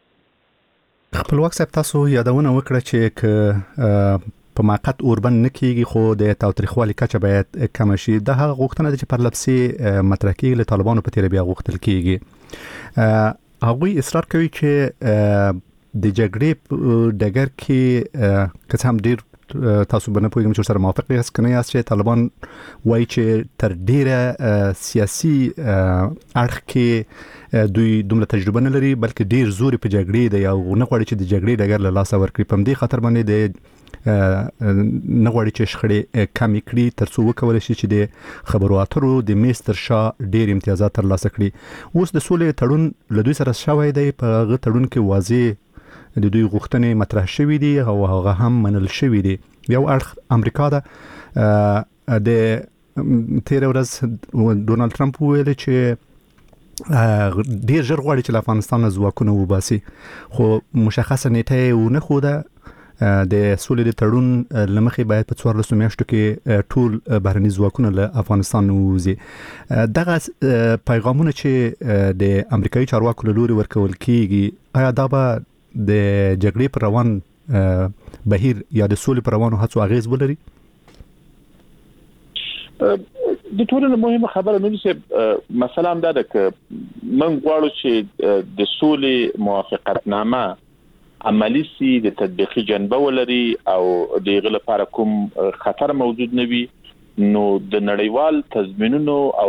خپلواک صاحب تاسو یادونه وکړه چې ک په موقت اوربن نکېږي خو د تاوتریخوالي کچه باید کم شي. د هغه غوښتنه چې پر لپسي مطرح کېږي له طالبانو په تیر بیا غوښتل کېږي. هغوی اصرار کوي چې د جګړې په ډګر کې که هم ډیر تاسو باندې پوهیږم چې سره موافق یاست کنه یاست چې طالبان وایي چې تر ډیره سیاسي اړخ کې دوی دومره تجربه نه لري بلکې ډیر زور په جګړې دی او نه غواړي چې د جګړې ډګر له لاسه ورکړي. په دې خاطر باندې د نه غواړي چې شخړې کم کړي ترڅو وکولای شي چې د خبرو اترو د میستر شاه ډیر امتیازات تر لاسه کړي. اوس د سولې تړون له دوی سره شوی دی، په هغه تړون کې واضح د دوی غوښتنې مطرح شوې دي او هغه هم منل شوې دي. یو اړخ امریکا ده، د تیر ورځ ډونالد ټرمپ ویل چې ډیر ژر غواړي چې افغانستان ځواکونه وباسي خو مشخصه نیټه ونه خوده. د سولې د تړون لمخې باید په څوارلسو میاشتو کې ټول بهرني ځواکونه له افغانستان ووځي. دغه پیغامونه چې د امریکایي چارواکو له لوري ورکول کیږي آیا دا به د جګړې پر روان بهیر یا د سولې پر روانو هڅو اغیز ولري؟ د ټولنې مهمه خبره نو چې مثلا دا ده چې من غواړو چې د سولې موافقتنامه عملی سي د تطبیقي جنبه ولري او د غل لپاره کوم خطر موجود نه وي. نو د نړیوال تضمینونو او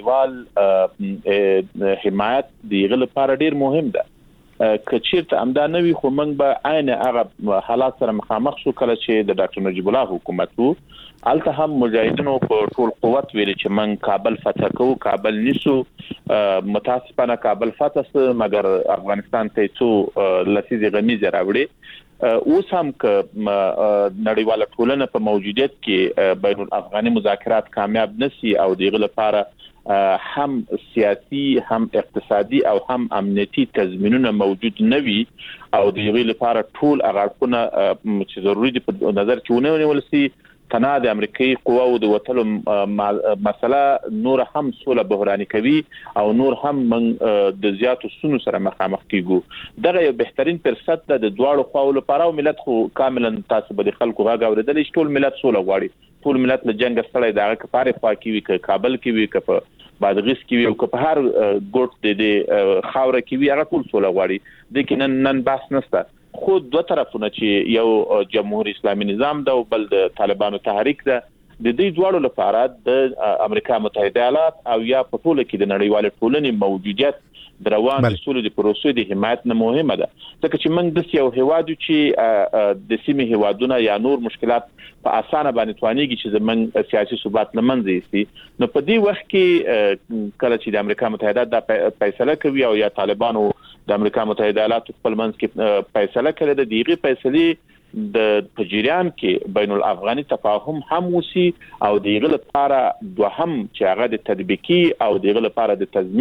نړیوال حمایت د غل لپاره ډیر مهم ده. کچیرته امدا نه وي خو موږ به عین هغه حالات سره مخامخ شو کله چې د ډاکټر نجیب الله حکومت وو. الته هم مجاهدینو په ټول قوت ویل چې من کابل فتح کوو، کابل نیسو. متاسفانه کابل فتح سه مګر افغانستان ته څو لسیزه غمیزه راوړي. اوس هم ک نړیواله ټولنه په موجودیت کې بین الافغاني مذاکرات کامیاب نشي او دغه لپاره هم سیاسي هم اقتصادي او هم امنیتي تضمینونه موجود نه وي او دغه لپاره ټول اغاړونه چې ضروري دي په نظر کې ونه ونیول شي. تنها د امریکایي قواو د وټلو مسله نور هم سوله بحراني کوي او نور هم من د زیاتو سونو سره مخامخ کیږو. دغه یو بهترین فرصت ده د دواړو خواو لپاره او ملت خو کاملا تاسو به د خلکو غږ اوریدل چې ټول ملت سوله غواړي. ټول ملت له جنگ سره دغه کفاره خوا کی وي ک کابل کی وي ک په بادغیس کی وي او ک په هر ګوټ د خاوره کی وي هغه ټول سوله غواړي. د کینن نن بحث نشته. خود دوه طرفونه چې یو جمهور اسلامي نظام ده او بل د طالبانو تحریک ده د دې دواړو لپاره د امریکا متحده ایالات او یا په ټوله کې د نړیوال ټولنې موجودیت د روان د سولې د پروسې د حمایت نه مهمه ده. ځکه چې موږ د یو هیوادو چې د سیمې هیوادونه یا نور مشکلات په اسانه باندې توانېږي چې زمونږ سیاسي ثبات لمنځه یوسي. نو په دې وخت کې کله چې د امریکا متحده د فیصله کوي او یا طالبانو د امریکا متحده ایالات خپل منځ کې فیصله کړې ده، دیغه فیصله د پجریان کې بین الافغاني تفاهم هم وسی او دیغه لپاره دوهم چې هغه د تطبیقي او دیغه لپاره د تضمین